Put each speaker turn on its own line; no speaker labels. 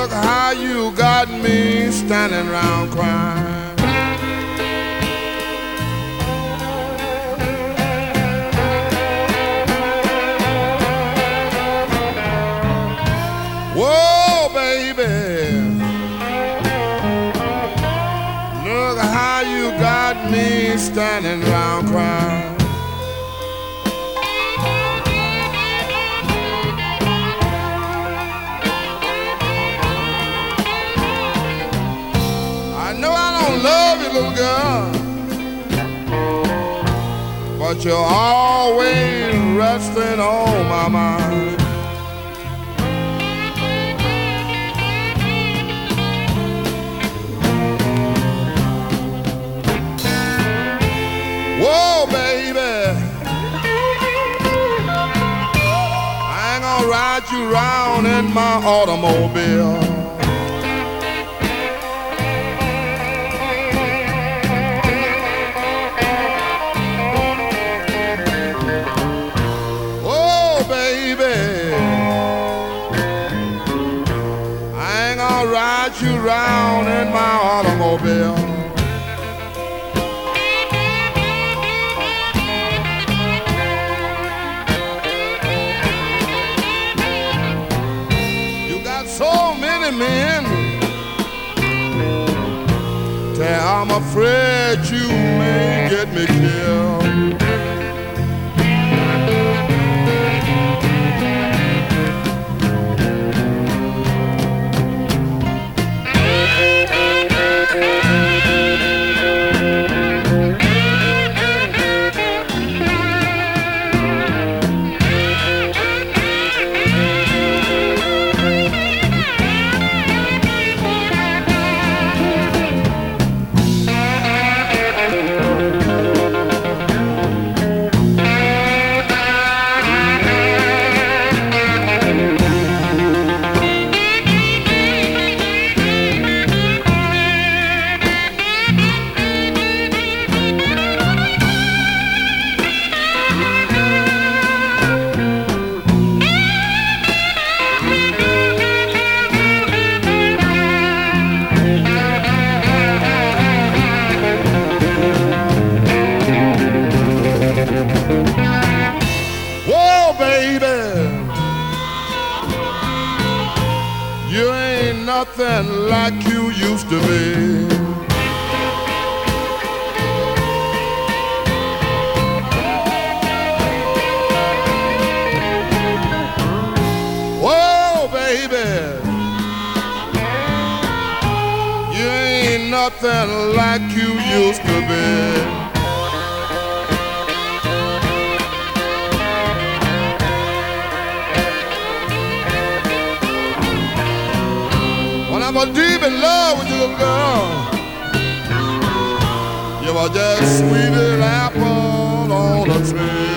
Look how you got me standing around crying. Whoa, baby. Look how you got me standing around crying. Love you, little girl, but you're always resting on my mind. Whoa, baby, I ain't gonna ride you around in my automobile. Ride you round in my automobile. You got so many men that I'm afraid you may get me killed. You ain't nothing like you used to be. Whoa, baby, you ain't nothing like you used to be. I'm deep in love with you, little girl. You were just sweet as apple on a tree.